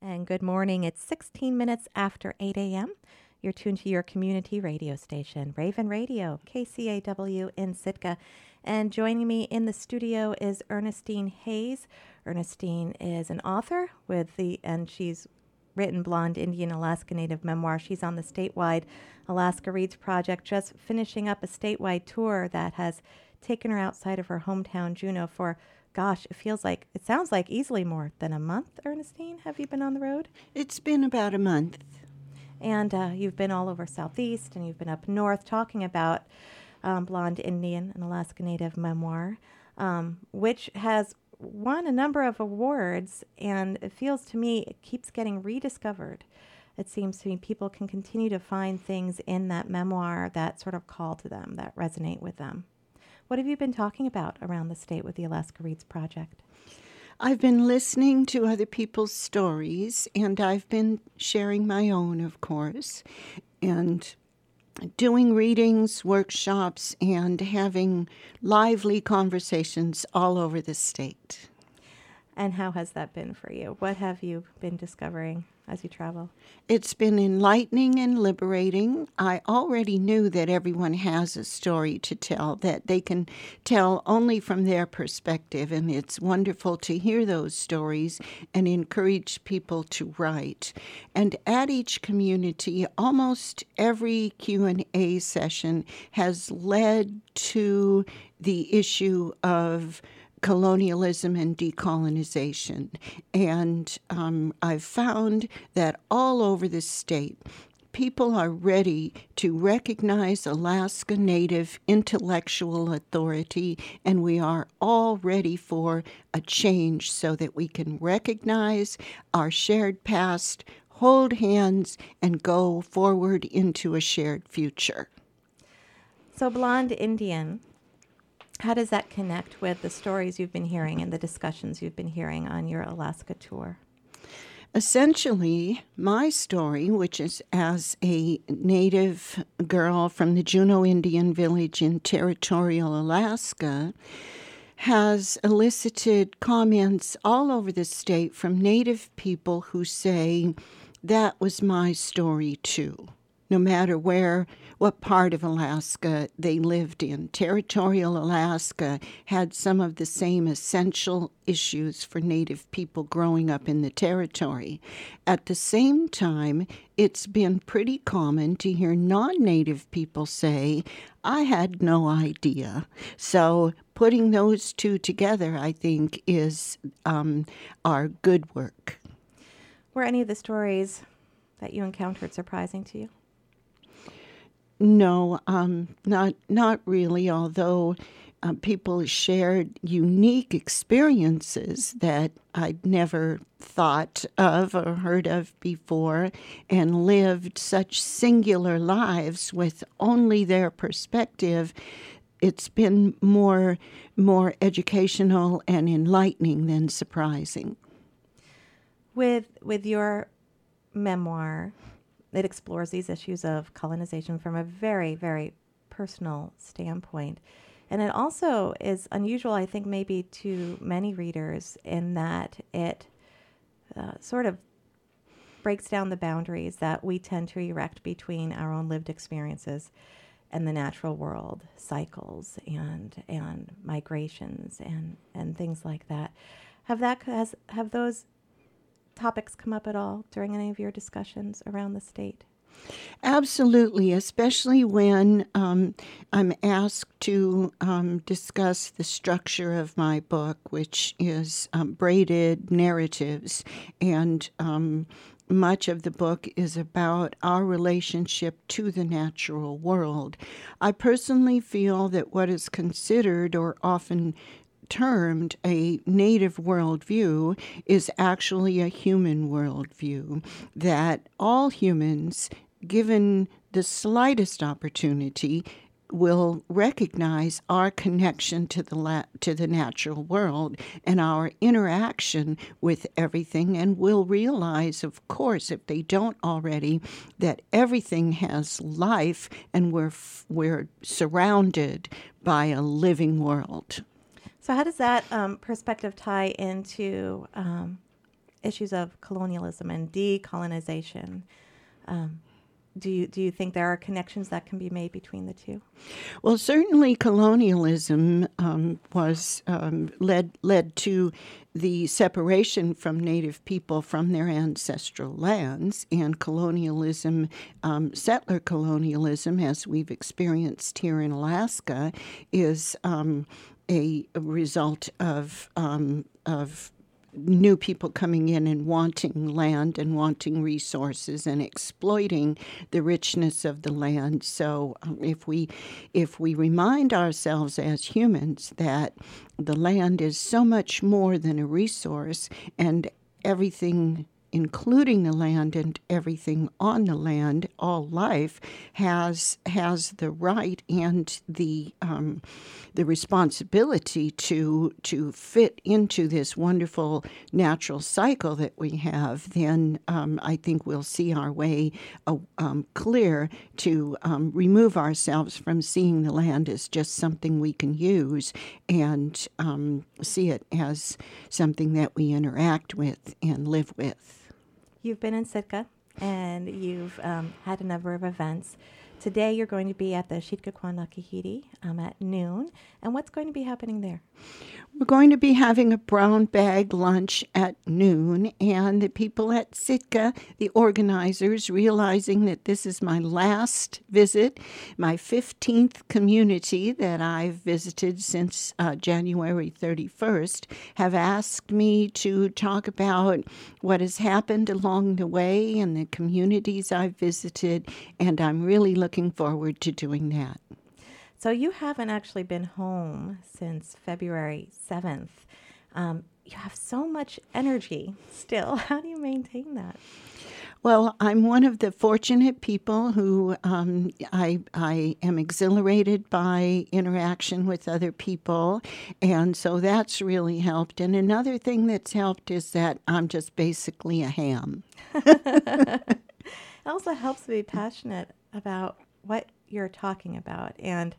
And good morning. It's 16 minutes after 8 a.m. You're tuned to your community radio station, Raven Radio, KCAW in Sitka. And joining me in the studio is Ernestine Hayes. Ernestine is an author and she's written Blonde Indian Alaska Native memoir. She's on the statewide Alaska Reads project, just finishing up a statewide tour that has taken her outside of her hometown, Juneau, for gosh, it sounds like easily more than a month, Ernestine. Have you been on the road? It's been about a month. And you've been all over Southeast, and you've been up north talking about Blonde Indian, an Alaska Native memoir, which has won a number of awards, and it feels to me it keeps getting rediscovered. It seems to me people can continue to find things in that memoir that sort of call to them, that resonate with them. What have you been talking about around the state with the Alaska Reads Project? I've been listening to other people's stories, and I've been sharing my own, of course, and doing readings, workshops, and having lively conversations all over the state. And how has that been for you? What have you been discovering as you travel? It's been enlightening and liberating. I already knew that everyone has a story to tell, that they can tell only from their perspective, and it's wonderful to hear those stories and encourage people to write. And at each community, almost every Q&A session has led to the issue of colonialism and decolonization. And I've found that all over the state, people are ready to recognize Alaska Native intellectual authority, and we are all ready for a change so that we can recognize our shared past, hold hands, and go forward into a shared future. So Blonde Indian, how does that connect with the stories you've been hearing and the discussions you've been hearing on your Alaska tour? Essentially, my story, which is as a Native girl from the Juneau Indian Village in territorial Alaska, has elicited comments all over the state from Native people who say, that was my story too. No matter what part of Alaska they lived in. Territorial Alaska had some of the same essential issues for Native people growing up in the territory. At the same time, it's been pretty common to hear non-Native people say, I had no idea. So putting those two together, I think, is our good work. Were any of the stories that you encountered surprising to you? No, not really, although people shared unique experiences that I'd never thought of or heard of before, and lived such singular lives with only their perspective. It's been more educational and enlightening than surprising. With your memoir, it explores these issues of colonization from a very, very personal standpoint. And it also is unusual, I think, maybe to many readers in that it sort of breaks down the boundaries that we tend to erect between our own lived experiences and the natural world, cycles and migrations and things like that. Have those topics come up at all during any of your discussions around the state? Absolutely, especially when I'm asked to discuss the structure of my book, which is braided narratives, and much of the book is about our relationship to the natural world. I personally feel that what is considered or often termed a Native worldview is actually a human worldview, that all humans, given the slightest opportunity, will recognize our connection to the natural world and our interaction with everything, and will realize, of course, if they don't already, that everything has life and we're surrounded by a living world. So how does that perspective tie into issues of colonialism and decolonization. Do you think there are connections that can be made between the two? Well, certainly colonialism was led to the separation from Native people from their ancestral lands, and colonialism, settler colonialism, as we've experienced here in Alaska, is a result of new people coming in and wanting land and wanting resources and exploiting the richness of the land. So if we remind ourselves as humans that the land is so much more than a resource, and everything, including the land and everything on the land, all life has the right and the responsibility to fit into this wonderful natural cycle that we have, then I think we'll see our way clear to remove ourselves from seeing the land as just something we can use, and see it as something that we interact with and live with. You've been in Sitka, and you've had a number of events. Today you're going to be at the Sitka-Quanakahiti at noon. And what's going to be happening there? We're going to be having a brown bag lunch at noon, and the people at Sitka, the organizers, realizing that this is my last visit, my 15th community that I've visited since January 31st, have asked me to talk about what has happened along the way and the communities I've visited, and I'm really looking forward to doing that. So you haven't actually been home since February 7th. You have so much energy still. How do you maintain that? Well, I'm one of the fortunate people who I am exhilarated by interaction with other people, and so that's really helped. And another thing that's helped is that I'm just basically a ham. It also helps to be passionate about what you're talking about. And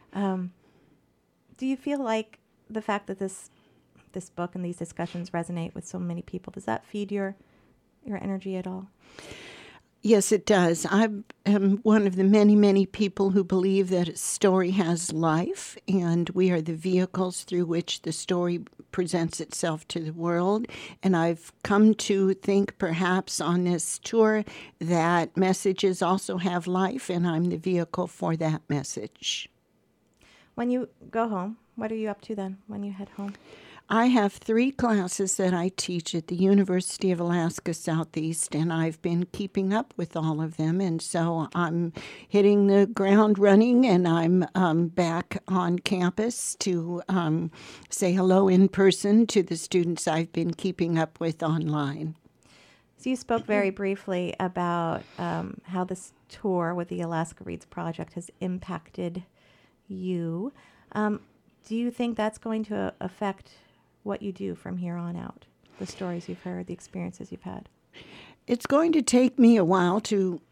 do you feel like the fact that this book and these discussions resonate with so many people, does that feed your energy at all? Yes, it does. I am one of the many, many people who believe that a story has life, and we are the vehicles through which the story presents itself to the world. And I've come to think perhaps on this tour that messages also have life, and I'm the vehicle for that message. When you go home, what are you up to then when you head home? I have 3 classes that I teach at the University of Alaska Southeast, and I've been keeping up with all of them. And so I'm hitting the ground running, and I'm back on campus to say hello in person to the students I've been keeping up with online. So you spoke very briefly about how this tour with the Alaska Reads Project has impacted you. Do you think that's going to affect what you do from here on out, the stories you've heard, the experiences you've had? It's going to take me a while to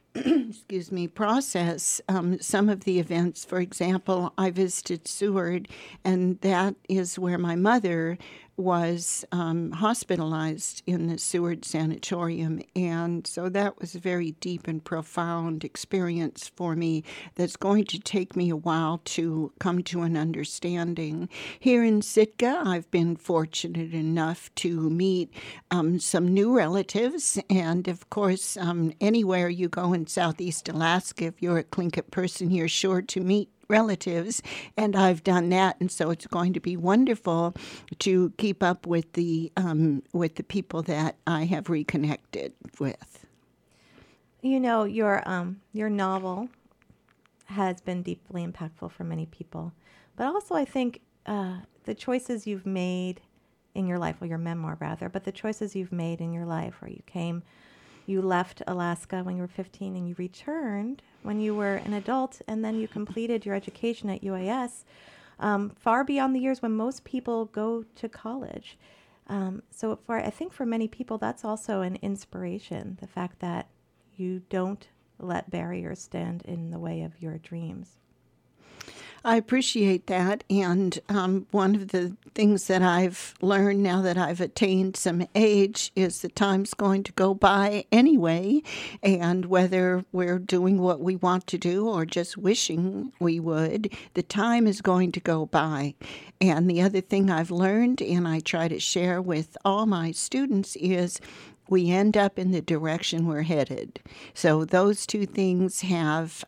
process some of the events. For example, I visited Seward, and that is where my mother was hospitalized in the Seward Sanatorium. And so that was a very deep and profound experience for me that's going to take me a while to come to an understanding. Here in Sitka, I've been fortunate enough to meet some new relatives. And of course, anywhere you go in Southeast Alaska, if you're a Tlingit person, you're sure to meet relatives, and I've done that, and so it's going to be wonderful to keep up with the people that I have reconnected with. You know, your novel has been deeply impactful for many people, but also I think the choices you've made in your life, well, your memoir rather, but the choices you've made in your life, where you left Alaska when you were 15 and you returned when you were an adult, and then you completed your education at UAS far beyond the years when most people go to college. So I think for many people, that's also an inspiration, the fact that you don't let barriers stand in the way of your dreams. I appreciate that. And one of the things that I've learned now that I've attained some age is the time's going to go by anyway. And whether we're doing what we want to do or just wishing we would, the time is going to go by. And the other thing I've learned, and I try to share with all my students, is we end up in the direction we're headed. So those two things have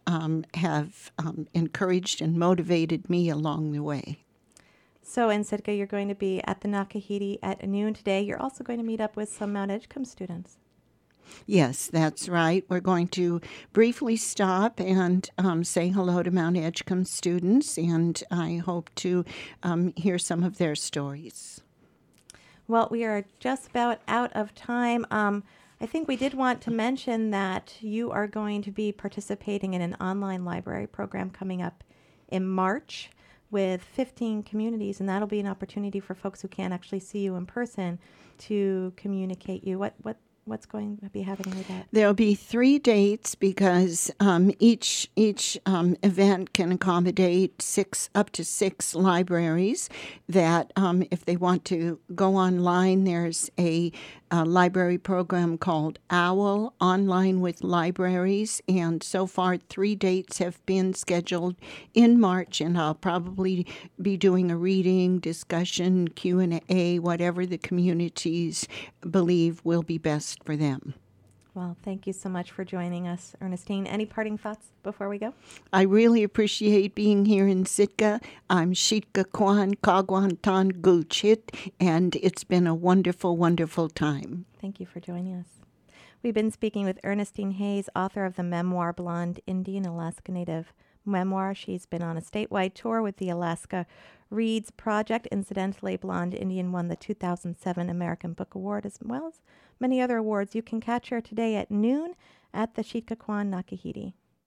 encouraged and motivated me along the way. So in Sitka, you're going to be at the Nakahiti at noon today. You're also going to meet up with some Mount Edgecombe students. Yes, that's right. We're going to briefly stop and say hello to Mount Edgecombe students, and I hope to hear some of their stories. Well, we are just about out of time. I think we did want to mention that you are going to be participating in an online library program coming up in March with 15 communities, and that'll be an opportunity for folks who can't actually see you in person to communicate you. What's going to be happening with that? There'll be 3 dates because each event can accommodate up to 6 libraries. That if they want to go online, there's a library program called OWL, Online with Libraries, and so far 3 dates have been scheduled in March, and I'll probably be doing a reading, discussion, Q&A, whatever the communities believe will be best for them. Well, thank you so much for joining us, Ernestine. Any parting thoughts before we go? I really appreciate being here in Sitka. I'm Shitka Kwan Kagwan Tan Guchit, and it's been a wonderful, wonderful time. Thank you for joining us. We've been speaking with Ernestine Hayes, author of the memoir Blonde Indian Alaska Native Memoir. She's been on a statewide tour with the Alaska Reads Project. Incidentally, Blonde Indian won the 2007 American Book Award as well as many other awards. You can catch her today at noon at the Shitka Kwan Nakahiti.